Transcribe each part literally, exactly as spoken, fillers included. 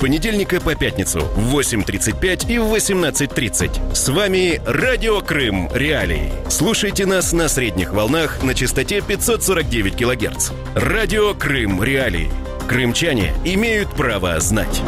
понедельника по пятницу в восемь тридцать пять и в восемнадцать тридцать. С вами Радио Крым Реалии. Слушайте нас на средних волнах на частоте пятьсот сорок девять килогерц. Радио Крым Реалии. Крымчане имеют право знать.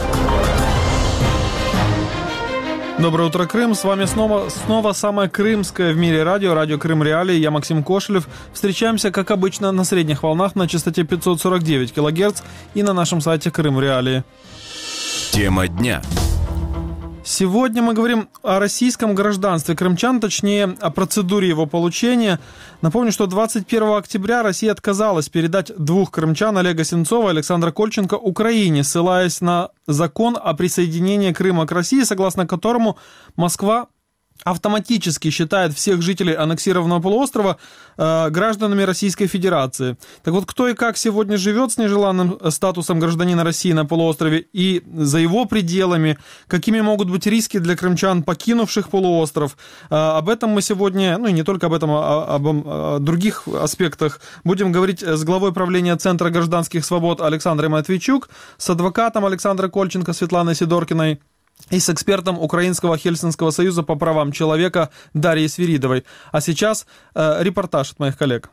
Доброе утро, Крым. С вами снова, снова самое крымское в мире радио, радио Крым Реалии. Я Максим Кошелев. Встречаемся, как обычно, на средних волнах на частоте пятьсот сорок девять килогерц и на нашем сайте Крым Реалии. Тема дня. Сегодня мы говорим о российском гражданстве крымчан, точнее, о процедуре его получения. Напомню, что двадцать первого октября Россия отказалась передать двух крымчан, Олега Сенцова и Александра Кольченко, Украине, ссылаясь на закон о присоединении Крыма к России, согласно которому Москва автоматически считает всех жителей аннексированного полуострова э, гражданами Российской Федерации. Так вот, кто и как сегодня живет с нежеланным статусом гражданина России на полуострове и за его пределами, какими могут быть риски для крымчан, покинувших полуостров, э, об этом мы сегодня, ну и не только об этом, а об, об, о других аспектах, будем говорить с главой правления Центра гражданских свобод Александрой Матвейчук, с адвокатом Александра Кольченко Светланой Сидоркиной и с экспертом Украинского Хельсинского союза по правам человека Дарьей Свиридовой. А сейчас э, репортаж от моих коллег.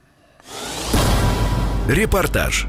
Репортаж.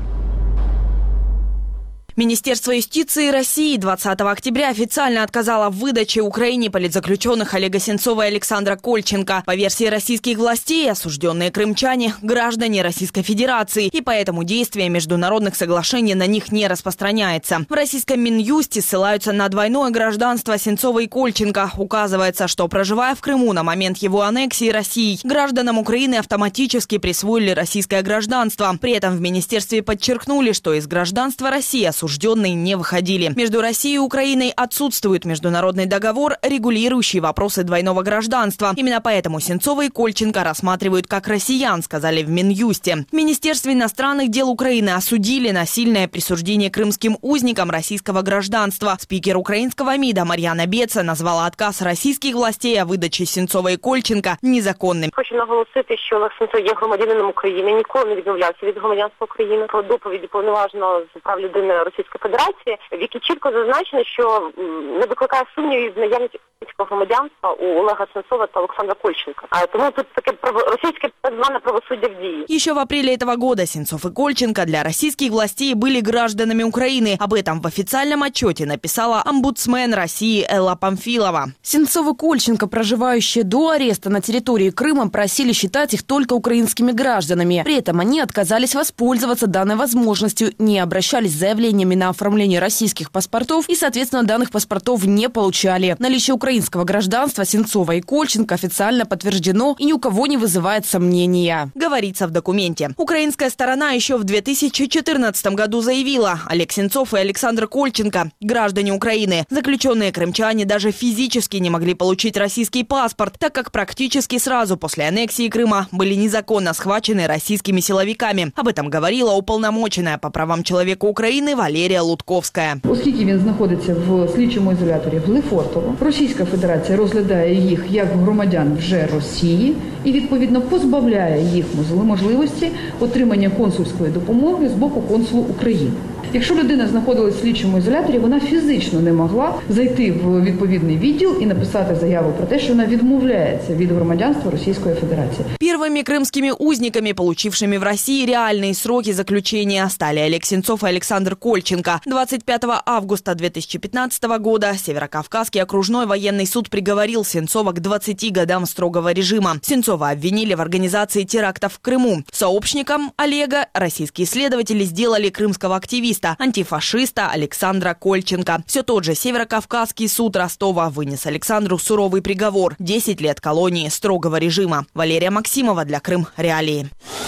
Министерство юстиции России двадцатого октября официально отказало в выдаче Украине политзаключенных Олега Сенцова и Александра Кольченко. По версии российских властей, осужденные крымчане – граждане Российской Федерации, и поэтому действие международных соглашений на них не распространяется. В российском Минюсте ссылаются на двойное гражданство Сенцова и Кольченко. Указывается, что, проживая в Крыму на момент его аннексии Россией, гражданам Украины автоматически присвоили российское гражданство. При этом в министерстве подчеркнули, что из гражданства России осужденные не выходили. Между Россией и Украиной отсутствует международный договор, регулирующий вопросы двойного гражданства. Именно поэтому Сенцова и Кольченко рассматривают как россиян, сказали в Минюсте. В Министерстве иностранных дел Украины осудили насильное присуждение крымским узникам российского гражданства. Спикер украинского МИДа Мар'яна Беца назвала отказ российских властей о видачі Сенцова і Кольченка незаконним. Хочу наголосити, що Олег Сенцов є громадянином України, ніколи не відмовлявся від громадянства України. Про доповіді повноваженого з прав людини Російської Федерації, в якій чітко зазначено, що не викликає сумнівів наявність російського громадянства у Олега Сенцова та Александра Кольченко. А тому тут таке російське так зване правосуддя в дії. Еще в апреле этого года Сенцов и Кольченко для российских властей были гражданами Украины. Об этом в официальном отчете написала омбудсмен России Элла Памфилова. Сенцов и Кольченко, проживающие до ареста на территории Крыма, просили считать их только украинскими гражданами. При этом они отказались воспользоваться данной возможностью, не обращались с заявлениями на оформление российских паспортов и, соответственно, данных паспортов не получали. Наличие украинского гражданства Сенцова и Кольченко официально подтверждено и ни у кого не вызывает сомнения. Говорится в документе. Украинская сторона еще в две тысячи четырнадцатом году заявила: Олег Сенцов и Александр Кольченко – граждане Украины. Заключенные крымчане даже физически не могли получить российский паспорт, так как практически сразу после аннексии Крыма были незаконно схвачены российскими силовиками. Об этом говорила уполномоченная по правам человека Украины Валерія Лутковська. Оскільки він знаходиться в слідчому ізоляторі в Лефортово, Російська Федерація розглядає їх як громадян вже Росії і, відповідно, позбавляє їх можливості отримання консульської допомоги з боку консулу України. Якщо людина знаходилась в слідчому ізоляторі, вона фізично не могла зайти в відповідний відділ і написати заяву про те, що вона відмовляється від громадянства Російської Федерации. Первыми крымскими узниками, получившими в России реальные сроки заключения, стали Олег Сенцов и Александр Кольченко. двадцать пятого августа две тысячи пятнадцатого года Северокавказский окружной военный суд приговорил Сенцова к двадцати годам строгого режима. Сенцова обвинили в организации терактов в Крыму. Сообщником Олега российские следователи сделали крымского активиста, антифашиста Александра Кольченко. Все тот же Северокавказский суд Ростова вынес Александру суровый приговор – десять лет колонии строгого режима. Валерия Максимова для Крым Реалии.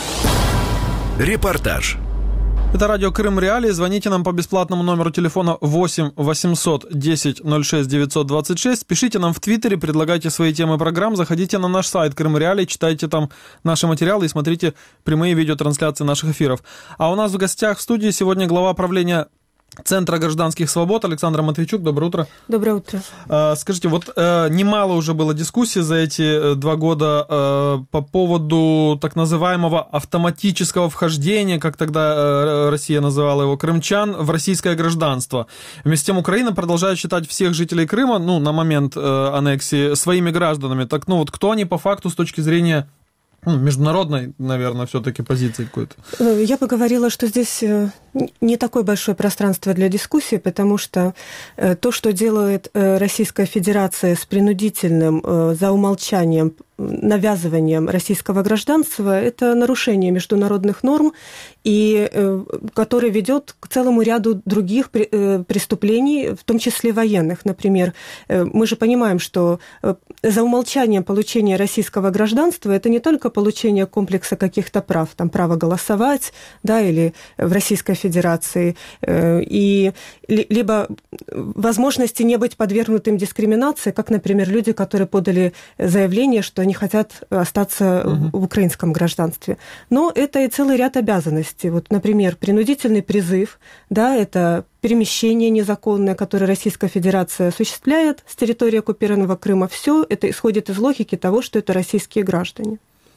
Репортаж. Это радио Крым Реалии. Звоните нам по бесплатному номеру телефона восемь восемьсот десять ноль шесть девятьсот двадцать шесть. Пишите нам в Твиттере, предлагайте свои темы программ. Заходите на наш сайт Крым Реалии, читайте там наши материалы и смотрите прямые видеотрансляции наших эфиров. А у нас в гостях в студии сегодня глава правления Центра гражданских свобод. Александра Матвейчук, доброе утро. Доброе утро. Скажите, вот немало уже было дискуссий за эти два года по поводу так называемого автоматического вхождения, как тогда Россия называла его, крымчан в российское гражданство. Вместе с тем Украина продолжает считать всех жителей Крыма, ну, на момент аннексии, своими гражданами. Так, ну, вот кто они по факту с точки зрения... Ну, международной, наверное, все-таки позиции какой-то. Я бы говорила, что здесь не такое большое пространство для дискуссии, потому что то, что делает Российская Федерация с принудительным, за умолчанием, навязыванием российского гражданства, это нарушение международных норм, и которое ведет к целому ряду других преступлений, в том числе военных. Например, мы же понимаем, что за умолчанием получения российского гражданства это не только получение комплекса каких-то прав, там право голосовать, да, или в Российской Федерации, и либо возможности не быть подвергнутым дискриминации, как, например, люди, которые подали заявление, что они хотят остаться угу. в украинском гражданстве. Но это и целый ряд обязанностей. Вот, например, принудительный призыв, да, это перемещение незаконное, которое Российская Федерация осуществляет с территории оккупированного Крыма. Все это исходит из логики того, что это российские граждане.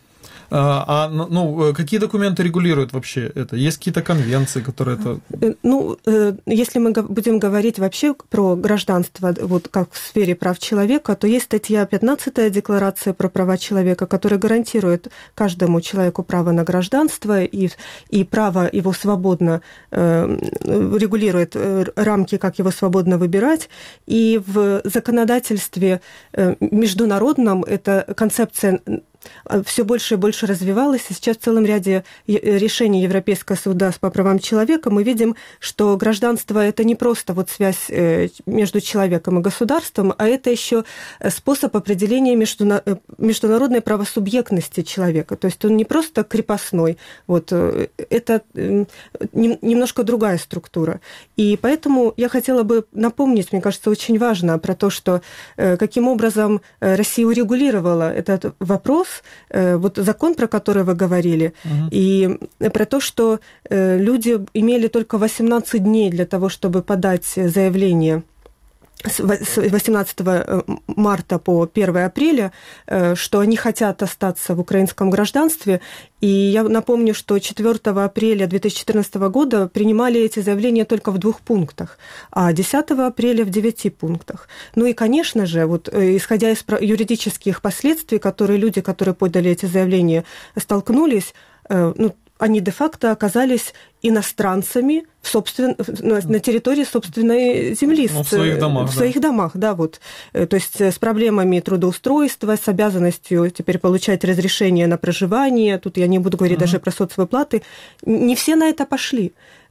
А, ну, какие документы регулируют вообще это? Есть какие-то конвенции, которые это... Ну, если мы будем говорить вообще про гражданство, вот как в сфере прав человека, то есть статья пятнадцатая Декларации про права человека, которая гарантирует каждому человеку право на гражданство и, и право его свободно, э, регулирует рамки, как его свободно выбирать. И в законодательстве международном эта концепция все больше и больше развивалась, и сейчас в целом ряде решений Европейского суда по правам человека мы видим, что гражданство – это не просто вот связь между человеком и государством, а это еще способ определения международной правосубъектности человека. То есть он не просто крепостной, вот, это немножко другая структура. И поэтому я хотела бы напомнить, мне кажется, очень важно про то, что каким образом Россия урегулировала этот вопрос, вот закон, про который вы говорили, угу. и про то, что люди имели только восемнадцать дней для того, чтобы подать заявление с восемнадцатого марта по первое апреля, что они хотят остаться в украинском гражданстве. И я напомню, что четвёртого апреля две тысячи четырнадцатого года принимали эти заявления только в двух пунктах, а десятого апреля в девяти пунктах. Ну и, конечно же, вот, исходя из юридических последствий, которые люди, которые подали эти заявления, столкнулись, ну, они де-факто оказались иностранцами в собствен... на территории собственной земли. Ну, в своих домах. В да. своих домах, да, вот. То есть с проблемами трудоустройства, с обязанностью теперь получать разрешение на проживание. Тут я не буду говорить uh-huh. даже про соцвыплаты. Не все на это пошли.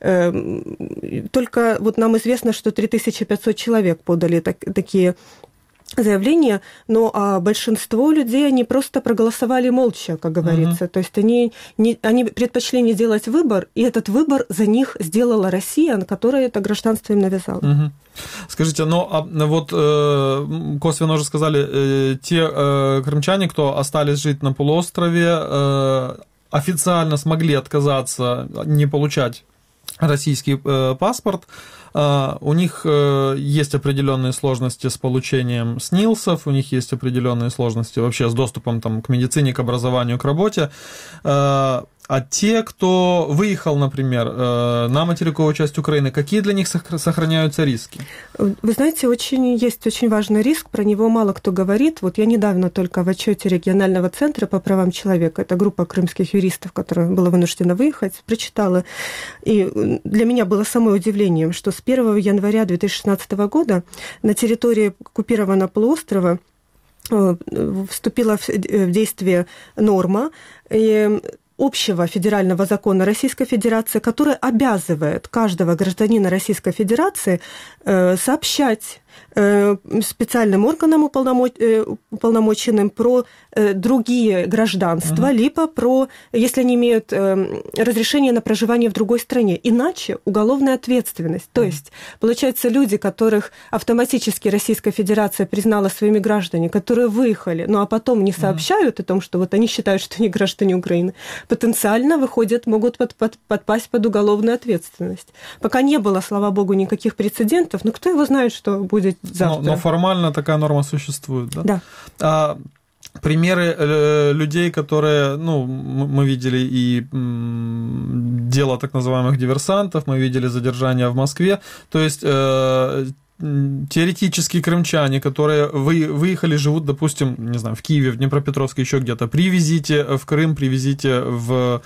Только вот нам известно, что три тысячи пятьсот человек подали так, такие заявления, но а большинство людей, они просто проголосовали молча, как говорится. Uh-huh. То есть они, не, они предпочли не делать выбор, и этот выбор за них сделала Россия, которая это гражданство им навязала. Uh-huh. Скажите, ну а вот э, косвенно уже сказали, э, те э, крымчане, кто остались жить на полуострове, э, официально смогли отказаться, не получать российский э, паспорт. Uh, у них uh, есть определенные сложности с получением СНИЛСов, у них есть определенные сложности вообще с доступом там, к медицине, к образованию, к работе. Uh, а те, кто выехал, например, uh, на материковую часть Украины, какие для них сохраняются риски? Вы знаете, очень, есть очень важный риск, про него мало кто говорит. Вот я недавно только в отчете регионального центра по правам человека, это группа крымских юристов, которая была вынуждена выехать, прочитала. И для меня было самое удивлением, что с первого января две тысячи шестнадцатого года на территории оккупированного полуострова вступила в действие норма общего федерального закона Российской Федерации, который обязывает каждого гражданина Российской Федерации сообщать специальным органам уполномоченным про другие гражданства, uh-huh. либо про, если они имеют разрешение на проживание в другой стране. Иначе уголовная ответственность. Uh-huh. То есть, получается, люди, которых автоматически Российская Федерация признала своими гражданами, которые выехали, ну а потом не сообщают uh-huh. о том, что вот они считают, что они граждане Украины, потенциально выходят, могут под, под, подпасть под уголовную ответственность. Пока не было, слава богу, никаких прецедентов, но кто его знает, что будет завтра. Но, но формально такая норма существует, да? Да. А, примеры э, людей, которые, ну, мы видели и м, дело так называемых диверсантов, мы видели задержания в Москве, то есть э, теоретически крымчане, которые вы, выехали, живут, допустим, не знаю, в Киеве, в Днепропетровске, еще где-то, привезите в Крым, привезите в,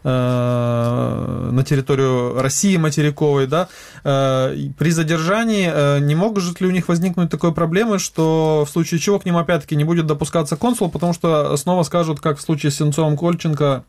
э, на территорию России материковой, да, э, при задержании э, не могут ли у них возникнуть такой проблемы, что в случае чего к ним опять-таки не будет допускаться консул, потому что снова скажут, как в случае с Сенцовым-Кольченко,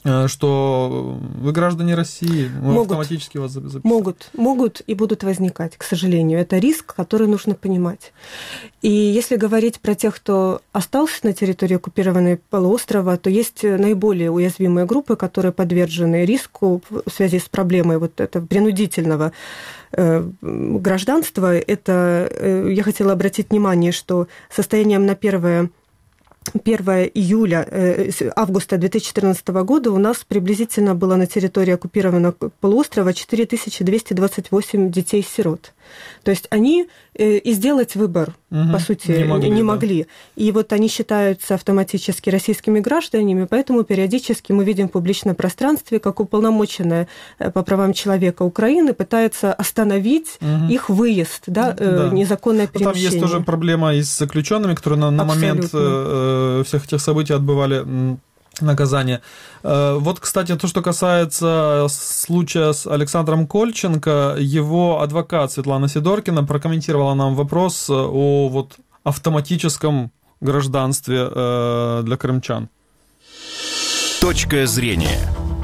что вы граждане России, мы могут, автоматически вас записываем. Могут, могут и будут возникать, к сожалению. Это риск, который нужно понимать. И если говорить про тех, кто остался на территории оккупированного полуострова, то есть наиболее уязвимые группы, которые подвержены риску в связи с проблемой вот этого принудительного гражданства. Это, я хотела обратить внимание, что состоянием на первое первого июля, августа две тысячи четырнадцатого года у нас приблизительно было на территории оккупированного полуострова четыре тысячи двести двадцать восемь детей-сирот. То есть они и сделать выбор, угу, по сути, не могли, не могли. Да. И вот они считаются автоматически российскими гражданами, поэтому периодически мы видим в публичном пространстве, как уполномоченная по правам человека Украины пытается остановить угу. их выезд, да, да. незаконное перемещение. Там есть тоже проблема и с заключенными, которые на, на момент э, всех этих событий отбывали наказание. Вот, кстати, то, что касается случая с Александром Кольченко, его адвокат Светлана Сидоркина прокомментировала нам вопрос о вот автоматическом гражданстве для крымчан. Точка зрения.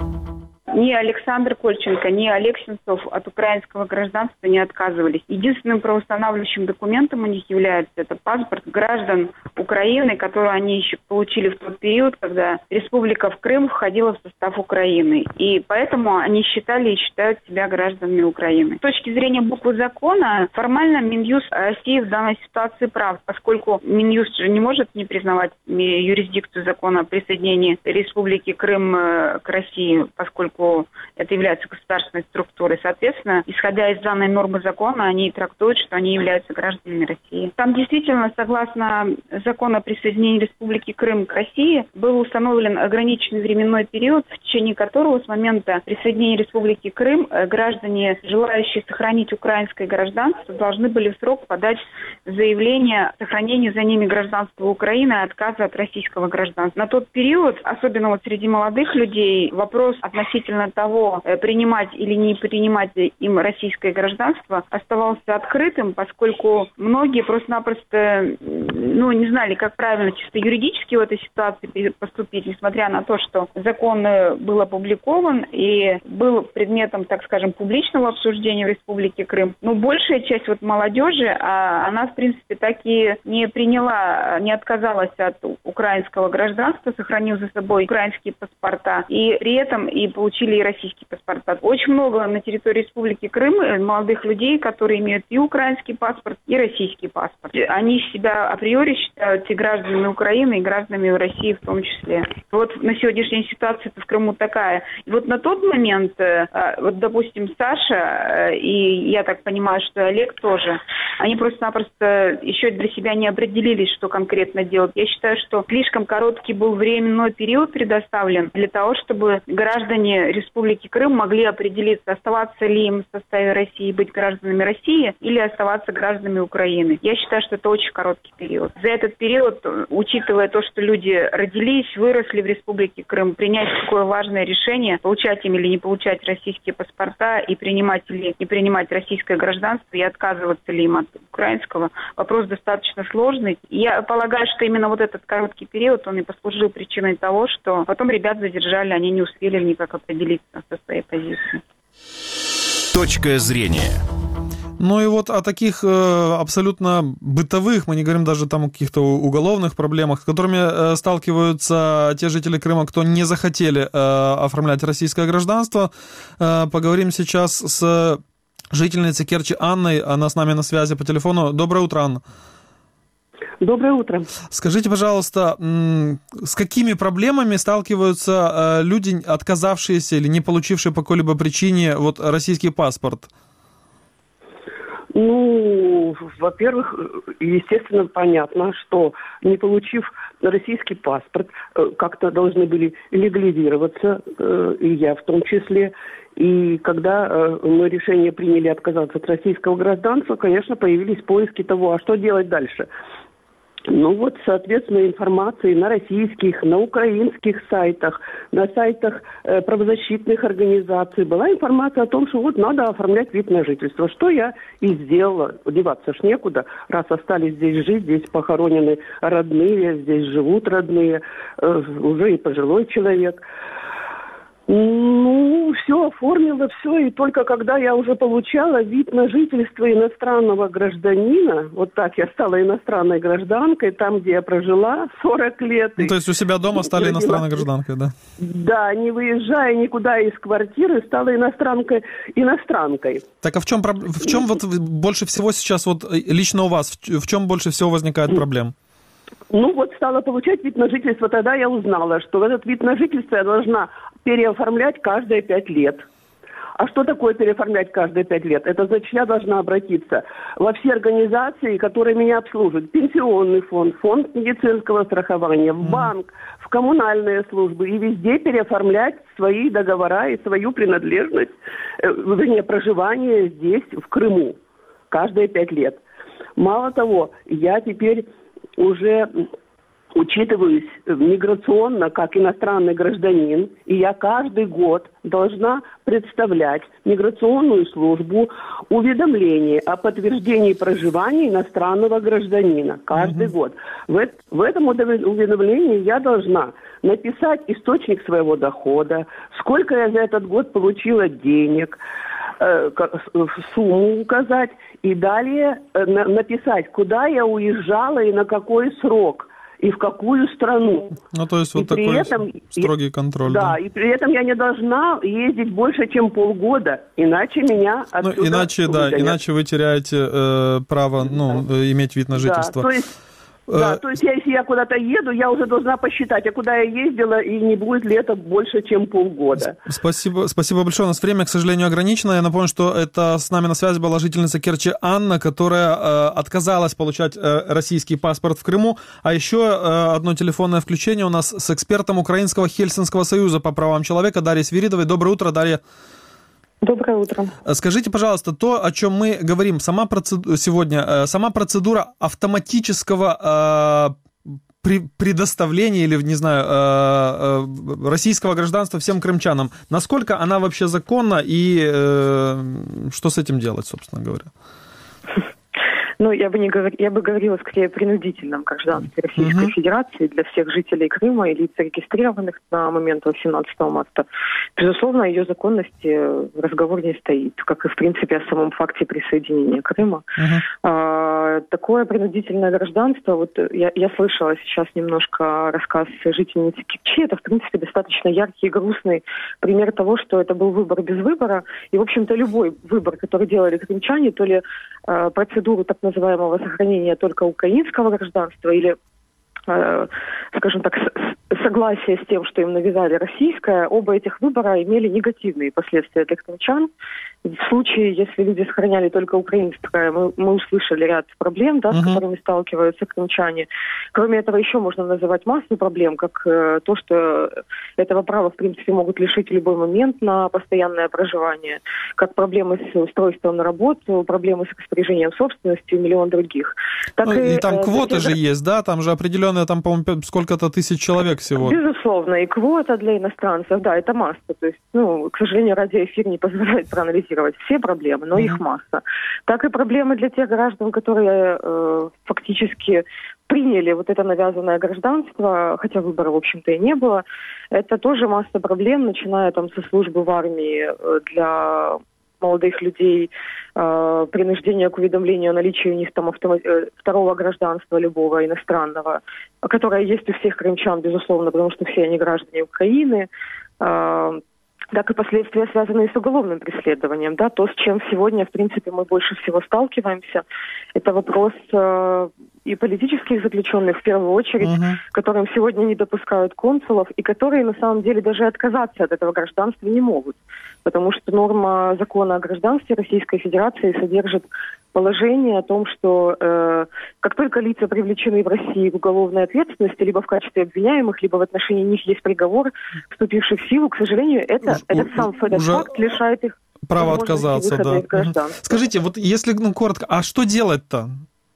Ни Александр Кольченко, ни Олег Сенцов от украинского гражданства не отказывались. Единственным правоустанавливающим документом у них является это паспорт граждан Украины, который они еще получили в тот период, когда Республика Крым входила в состав Украины. И поэтому они считали и считают себя гражданами Украины. С точки зрения буквы закона, формально Минюст России в данной ситуации прав, поскольку Минюст же не может не признавать юрисдикцию закона о присоединении Республики Крым к России, поскольку это является государственной структурой. Соответственно, исходя из данной нормы закона, они трактуют, что они являются гражданами России. Там действительно, согласно закону о присоединении Республики Крым к России, был установлен ограниченный временной период, в течение которого с момента присоединения Республики Крым граждане, желающие сохранить украинское гражданство, должны были в срок подать заявление о сохранении за ними гражданства Украины и отказа от российского гражданства. На тот период, особенно вот среди молодых людей, вопрос относительно того, принимать или не принимать им российское гражданство, оставался открытым, поскольку многие просто-напросто ну, не знали, как правильно чисто юридически в этой ситуации поступить, несмотря на то, что закон был опубликован и был предметом, так скажем, публичного обсуждения в Республике Крым. Но большая часть вот молодежи, она, в принципе, так и не приняла, не отказалась от украинского гражданства, сохранив за собой украинские паспорта, и при этом и получили и российские паспорта. Очень много на территории Республики Крым молодых людей, которые имеют и украинский паспорт, и российский паспорт. Они себя априори считают и гражданами Украины, и гражданами России в том числе. Вот на сегодняшней ситуации в Крыму такая. И вот на тот момент, вот, допустим, Саша, и я так понимаю, что Олег тоже, они просто-напросто еще для себя не определились, что конкретно делать. Я считаю, что слишком короткий был временной период предоставлен для того, чтобы граждане Республики Крым могли определиться, оставаться ли им в составе России, быть гражданами России или оставаться гражданами Украины. Я считаю, что это очень короткий период. За этот период, учитывая то, что люди родились, выросли в Республике Крым, принять такое важное решение, получать им или не получать российские паспорта и принимать или не принимать российское гражданство и отказываться ли им от украинского, вопрос достаточно сложный. Я полагаю, что именно вот этот короткий период, он и послужил причиной того, что потом ребят задержали, они не успели никак определиться со своей позиции. Точка зрения. Ну и вот о таких э, абсолютно бытовых, мы не говорим даже там о каких-то уголовных проблемах, с которыми э, сталкиваются те жители Крыма, кто не захотели э, оформлять российское гражданство. Э, поговорим сейчас с жительницей Керчи Анной, она с нами на связи по телефону. Доброе утро, Анна. Доброе утро. Скажите, пожалуйста, с какими проблемами сталкиваются люди, отказавшиеся или не получившие по какой-либо причине вот, российский паспорт? Ну, во-первых, естественно, понятно, что не получив российский паспорт, как-то должны были легализироваться, и я в том числе. И когда мы решение приняли отказаться от российского гражданства, конечно, появились поиски того, а что делать дальше. Ну вот, соответственно, информации на российских, на украинских сайтах, на сайтах э, правозащитных организаций была информация о том, что вот надо оформлять вид на жительство. Что я и сделала. Деваться ж некуда, раз остались здесь жить, здесь похоронены родные, здесь живут родные, э, уже и пожилой человек. Ну, все оформила, все, и только когда я уже получала вид на жительство иностранного гражданина, вот так я стала иностранной гражданкой, там, где я прожила сорок лет. Ну, то есть у себя дома стали иностранной гражданкой, да? Да, не выезжая никуда из квартиры, стала иностранкой, иностранкой. Так а в чем, в чем вот больше всего сейчас, вот лично у вас, в чем больше всего возникает проблем? Ну вот стала получать вид на жительство, тогда я узнала, что этот вид на жительство я должна переоформлять каждые пять лет. А что такое переоформлять каждые пять лет? Это значит, я должна обратиться во все организации, которые меня обслуживают. Пенсионный фонд, фонд медицинского страхования, в банк, в коммунальные службы. И везде переоформлять свои договора и свою принадлежность, э, вернее, проживание здесь, в Крыму, каждые пять лет. Мало того, я теперь уже учитываюсь миграционно как иностранный гражданин, и я каждый год должна представлять миграционную службу уведомление о подтверждении проживания иностранного гражданина. Каждый mm-hmm. год. В, в этом уведомлении я должна написать источник своего дохода, сколько я за этот год получила денег, сумму указать и далее написать, куда я уезжала и на какой срок и в какую страну. Ну, то есть вот и такой этом, строгий контроль. Да, да, и при этом я не должна ездить больше, чем полгода, иначе меня отсюда... Ну, иначе, да, иначе вы теряете э, право, ну, да. иметь вид на жительство. Да, то есть... Да, то есть я, если я куда-то еду, я уже должна посчитать, а куда я ездила, и не будет ли это больше, чем полгода. Спасибо, спасибо большое. У нас время, к сожалению, ограничено. Я напомню, что это с нами на связи была жительница Керчи Анна, которая э, отказалась получать э, российский паспорт в Крыму. А еще э, одно телефонное включение у нас с экспертом Украинского Хельсинского союза по правам человека Дарьей Свиридовой. Доброе утро, Дарья. Доброе утро. Скажите, пожалуйста, то, о чем мы говорим, сама процедура, сегодня, сама процедура автоматического э, при, предоставления или, не знаю, э, э, российского гражданства всем крымчанам, насколько она вообще законна и э, что с этим делать, собственно говоря? Ну, я бы не говор... я бы говорила скорее о принудительном гражданстве Российской uh-huh. Федерации для всех жителей Крыма и лиц, зарегистрированных на момент восемнадцатого марта. Безусловно, о ее законности разговор не стоит, как и, в принципе, о самом факте присоединения Крыма. Uh-huh. А, такое принудительное гражданство, вот я, я слышала сейчас немножко рассказ жительницы Керчи, это, в принципе, достаточно яркий и грустный пример того, что это был выбор без выбора. И, в общем-то, любой выбор, который делали крымчане, то ли э, процедуру так называемого сохранения только украинского гражданства или, э, скажем так, с- согласие с тем, что им навязали российское, оба этих выбора имели негативные последствия для крымчан. В случае, если люди сохраняли только украинское, мы, мы услышали ряд проблем, да, uh-huh. с которыми сталкиваются крымчане. Кроме этого, еще можно называть массу проблем, как э, то, что этого права, в принципе, могут лишить в любой момент на постоянное проживание, как проблемы с устройством на работу, проблемы с распоряжением собственностью и миллион других. Так ну, и, и там э, квоты э, же есть, да? Там же определенные, там, по-моему, сколько-то тысяч человек всего. Безусловно, и квота для иностранцев, да, это масса. То есть, ну, к сожалению, радиоэфир не позволяет проанализировать все проблемы, но mm-hmm. их масса. Так и проблемы для тех граждан, которые э, фактически приняли вот это навязанное гражданство, хотя выбора, в общем-то, и не было. Это тоже масса проблем, начиная там со службы в армии для молодых людей, э, принуждение к уведомлению о наличии у них там автома- э, второго гражданства любого иностранного, которое есть у всех крымчан, безусловно, потому что все они граждане Украины, э, так и последствия, связанные с уголовным преследованием. Да, то, с чем сегодня, в принципе, мы больше всего сталкиваемся, это вопрос э, и политических заключенных, в первую очередь, uh-huh. которым сегодня не допускают консулов, и которые, на самом деле, даже отказаться от этого гражданства не могут. Потому что норма закона о гражданстве Российской Федерации содержит положение о том, что э, как только лица привлечены в России к уголовной ответственности, либо в качестве обвиняемых, либо в отношении них есть приговор, вступивший в силу, к сожалению, это, Уж, этот сам этот уже... факт лишает их права отказаться, да. Скажите, вот если, ну, коротко, а что делать-то?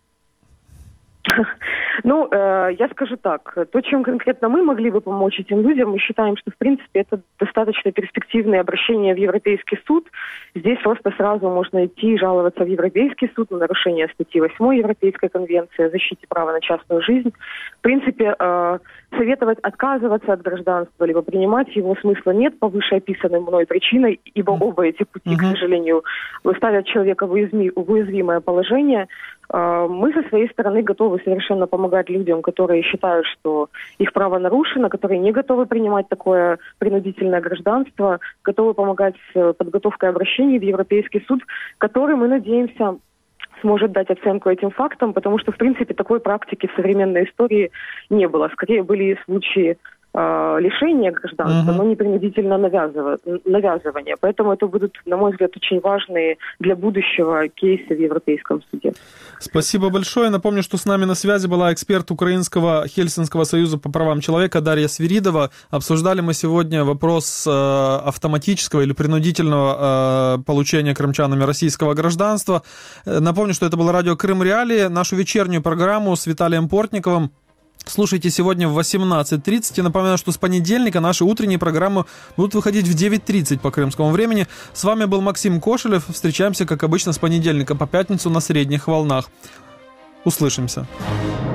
Ну, э, я скажу так, то, чем конкретно мы могли бы помочь этим людям, мы считаем, что, в принципе, это достаточно перспективное обращение в Европейский суд. Здесь просто сразу можно идти и жаловаться в Европейский суд на нарушение статьи восьмой Европейской конвенции о защите права на частную жизнь. В принципе, э, советовать отказываться от гражданства, либо принимать его смысла нет по вышеописанной мной причиной, ибо оба эти пути, к сожалению, ставят человека в уязвимое положение. Мы со своей стороны готовы совершенно помогать людям, которые считают, что их право нарушено, которые не готовы принимать такое принудительное гражданство, готовы помогать с подготовкой обращений в Европейский суд, который, мы надеемся, сможет дать оценку этим фактам, потому что, в принципе, такой практики в современной истории не было. Скорее были случаи э, лишения гражданства, uh-huh. но не принудительно навязывания. Поэтому это будут, на мой взгляд, очень важные для будущего кейсы в Европейском суде. Спасибо большое. Напомню, что с нами на связи была эксперт Украинского Хельсинского союза по правам человека Дарья Свиридова. Обсуждали мы сегодня вопрос э, автоматического или принудительного э, получения крымчанами российского гражданства. Напомню, что это было радио Крым Реалии. Нашу вечернюю программу с Виталием Портниковым слушайте сегодня в восемнадцать тридцать. И напоминаю, что с понедельника наши утренние программы будут выходить в девять тридцать по крымскому времени. С вами был Максим Кошелев. Встречаемся, как обычно, с понедельника по пятницу на средних волнах. Услышимся.